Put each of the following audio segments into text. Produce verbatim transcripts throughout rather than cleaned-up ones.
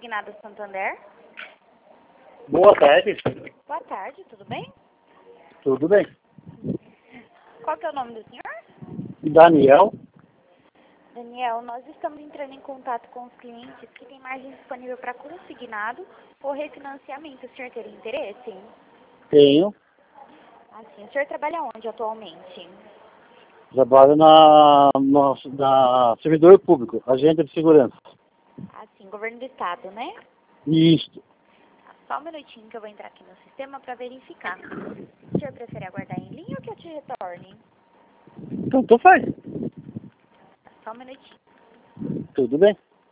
Consignado Santander. Boa tarde. Boa tarde, tudo bem? Tudo bem. Qual que é o nome do senhor? Daniel. Daniel, nós estamos entrando em contato com os clientes que têm margem disponível para consignado ou refinanciamento. O senhor teria interesse? Tenho. Assim, o senhor trabalha onde atualmente? Trabalho na, no, na servidor público, agente de segurança. Assim, governo do estado, né? Isso. Só um minutinho que eu vou entrar aqui no sistema para verificar. O senhor prefere aguardar em linha ou que eu te retorne? Então, tu faz. Só um minutinho. Tudo bem.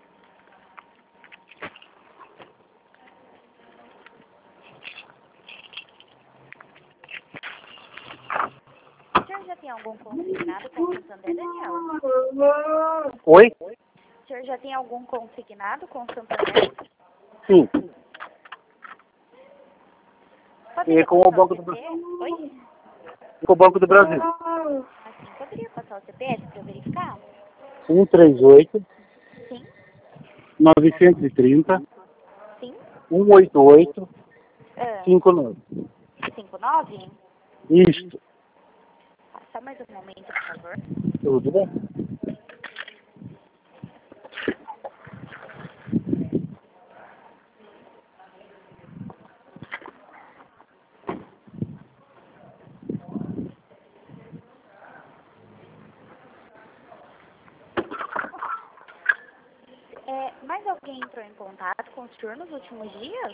O senhor já tem algum consignado com o Santander, Daniel? Oi? O senhor já tem algum consignado com o Santander? Sim. Poderia E com o passar Banco C do P Brasil. F? Oi? Com o Banco do Brasil. Assim, poderia passar o C P F para eu verificar? um três oito, Sim, nove três zero, sim. um oito oito, Ah, cinco nove. cinco nove? Isso. Só mais um momento, por favor. Tudo bem. É, mais alguém entrou em contato com o senhor nos últimos dias?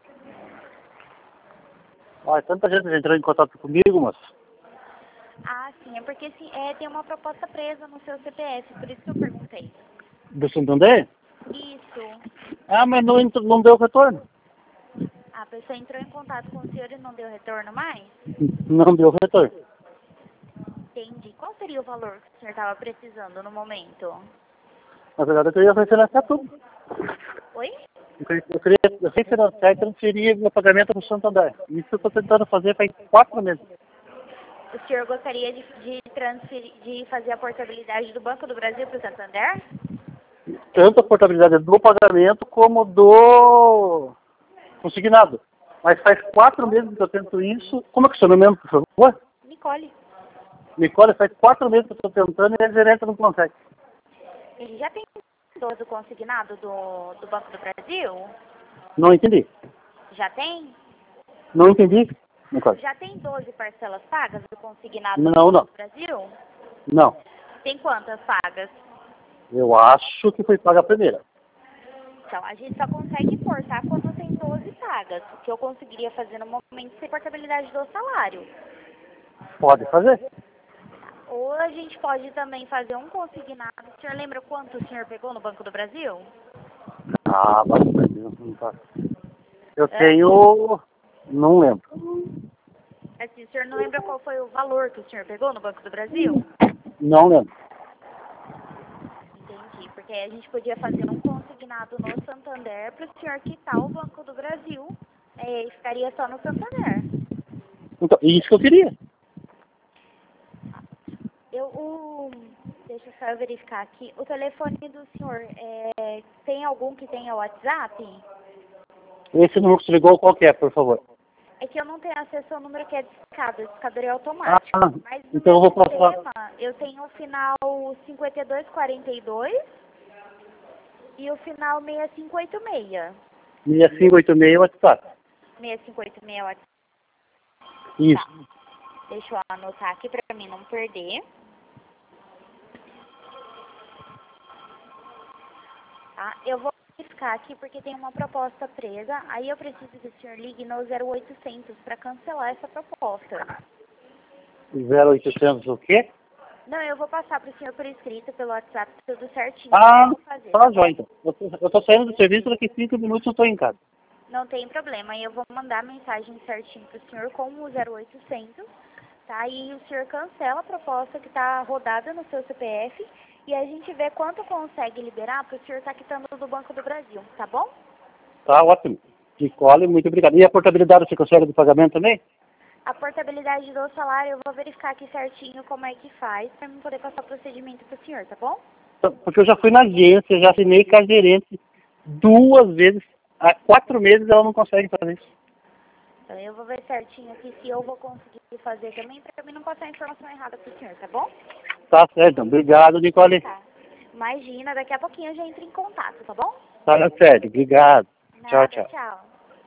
Olha, tanta gente entrou em contato comigo, mas... Ah, sim, é porque assim, é, tem uma proposta presa no seu C P F, por isso que eu perguntei. Do Santander? Isso. Ah, mas não, entrou- não deu retorno. A pessoa entrou em contato com o senhor e não deu retorno mais? Não deu retorno. Entendi. Qual seria o valor que o senhor estava precisando no momento? Na verdade, eu queria refinanciar tudo. Oi? Eu queria, eu queria refinanciar e transferir meu pagamento para o Santander. Isso eu estou tentando fazer faz quatro meses. O senhor gostaria de, de transferir, de fazer a portabilidade do Banco do Brasil para o Santander? Tanto a portabilidade do pagamento como do consignado. Mas faz quatro meses que eu tento isso. Como é que é o seu nome mesmo, por favor? Nicole, Nicole, faz quatro meses que eu estou tentando e a gerente não consegue. ele já tem doze consignado do, do Banco do Brasil? Não entendi. Já tem? Não entendi, Nicole. Já tem doze parcelas pagas do consignado do Não, Banco não. do Brasil? Não. Tem quantas pagas? Eu acho que foi paga a primeira. Então, a gente só consegue pôr, tá? Quando tem doze pagas. O que eu conseguiria fazer no momento é portabilidade do salário. Pode fazer. Ou a gente pode também fazer um consignado. O senhor lembra quanto o senhor pegou no Banco do Brasil? Ah, bastante. Não tá. Eu Hã? tenho... Não lembro. Assim, o senhor não lembra qual foi o valor que o senhor pegou no Banco do Brasil? Não lembro. Entendi, porque a gente podia fazer um consignado no Santander para o senhor quitar o Banco do Brasil. É, e ficaria só no Santander. Então, isso que eu queria. Eu, o, deixa eu só verificar aqui. O telefone do senhor, é, tem algum que tenha WhatsApp? Esse número que você ligou, qual que é, por favor? É que eu não tenho acesso ao número que é discado, esse discador é automático. Ah, Mas no então eu meu vou passar. sistema, eu tenho o final cinquenta e dois quarenta e dois e o final seis cinco oito seis. seis cinco oito seis, WhatsApp. seis cinco oito seis WhatsApp. Isso. Tá. Deixa eu anotar aqui pra mim não perder. Tá? Eu vou verificar aqui porque tem uma proposta presa. Aí eu preciso que o senhor ligue no zero oitocentos para cancelar essa proposta. zero oitocentos o quê? Não, eu vou passar para o senhor por escrito, pelo WhatsApp, tudo certinho. Ah, Vamos fazer. tá jóia, então. Eu tô, eu tô saindo do serviço, daqui cinco minutos eu tô em casa. Não tem problema. Aí eu vou mandar a mensagem certinho para o senhor com o zero oitocentos, tá? E o senhor cancela a proposta que está rodada no seu C P F e a gente vê quanto consegue liberar para o senhor estar quitando do Banco do Brasil, tá bom? Tá ótimo. Nicole, muito obrigado. E a portabilidade você consegue do pagamento também? A portabilidade do salário eu vou verificar aqui certinho como é que faz para mim poder passar o procedimento para o senhor, tá bom? Porque eu já fui na agência, já assinei com a gerente duas vezes há quatro meses ela não consegue fazer isso. Então eu vou ver certinho aqui se eu vou conseguir fazer também, para mim não passar a informação errada pro senhor, tá bom? Tá certo, então. Obrigado, Nicole. Tá. Imagina, daqui a pouquinho eu já entro em contato, tá bom? Tá certo, obrigado. Tchau, Nada, tchau. tchau.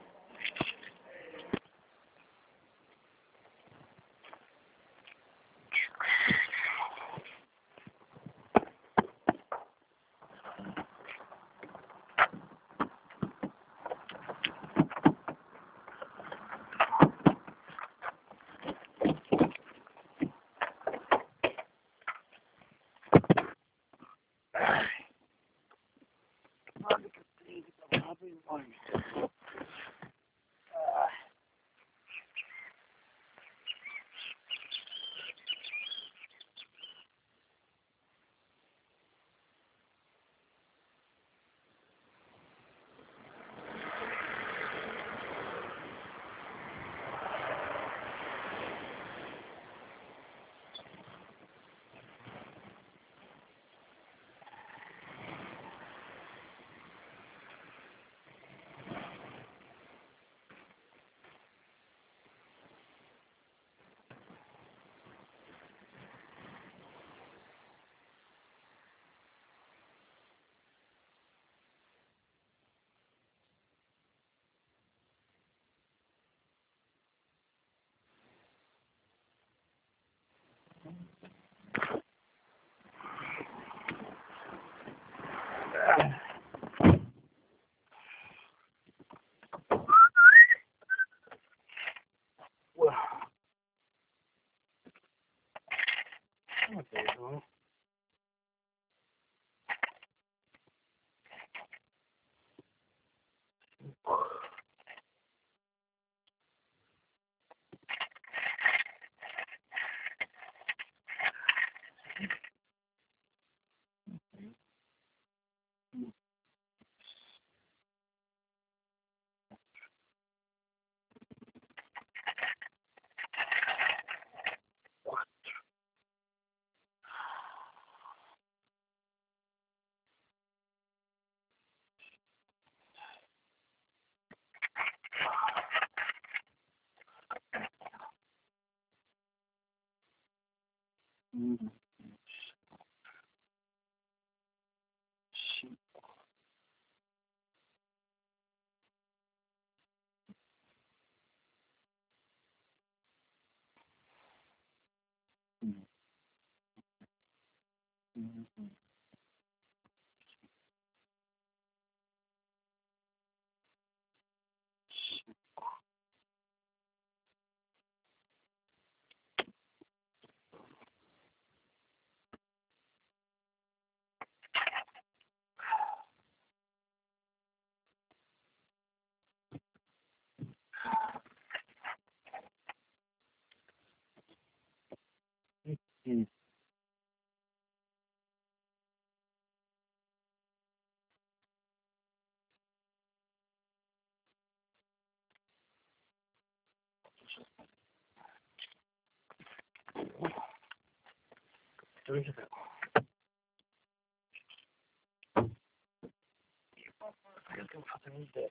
Uhum. Uhum. Uhum. Deixa eu ver. Eu tenho que fazer uma ideia.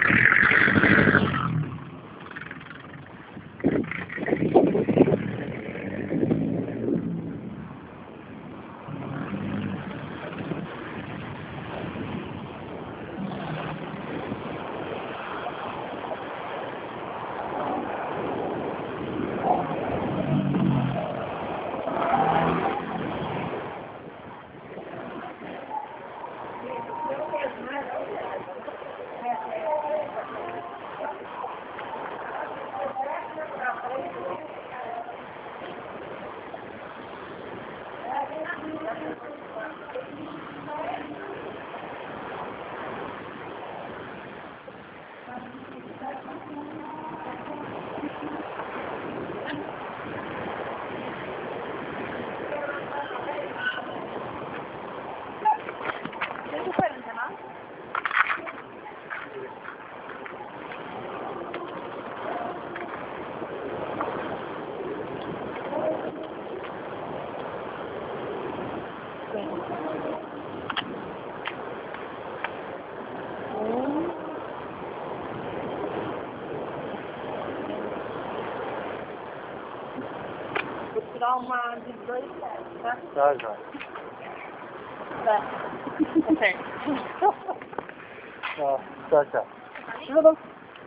Vou tirar uma de dois pés, tá? Tá, já. Tá. Tá certo. Tá, tchau, tchau.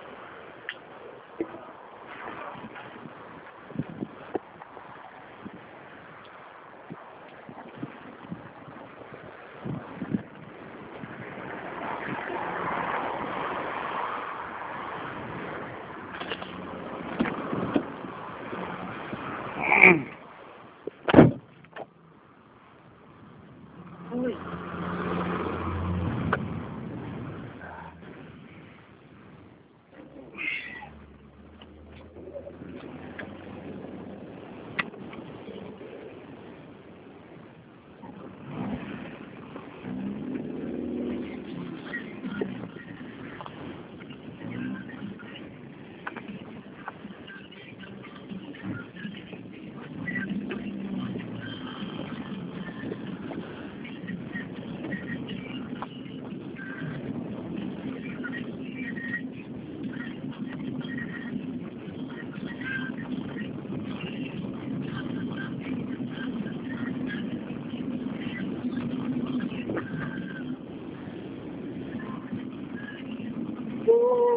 Ui. Oh.